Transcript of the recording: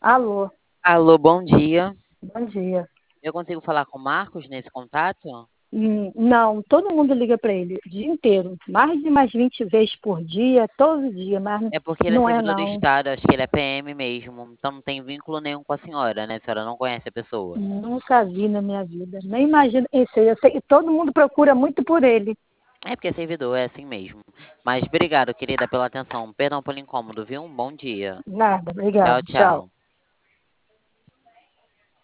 Alô, Alô, bom dia. bom dia. Eu consigo falar com o Marcos nesse contato? Não, todo mundo liga para ele o dia inteiro, mais de mais 20 vezes por dia, todo dia, mas É porque ele é não é servidor do não. Estado, acho que ele é PM mesmo, então não tem vínculo nenhum com a senhora, né? A senhora não conhece a pessoa. Nunca vi na minha vida, nem imagino. Eu sei que todo mundo procura muito por ele. É porque é servidor, é assim mesmo. Mas obrigado, querida, pela atenção. Perdão pelo incômodo, viu? Um bom dia. Nada, Tchau, obrigado, tchau. tchau.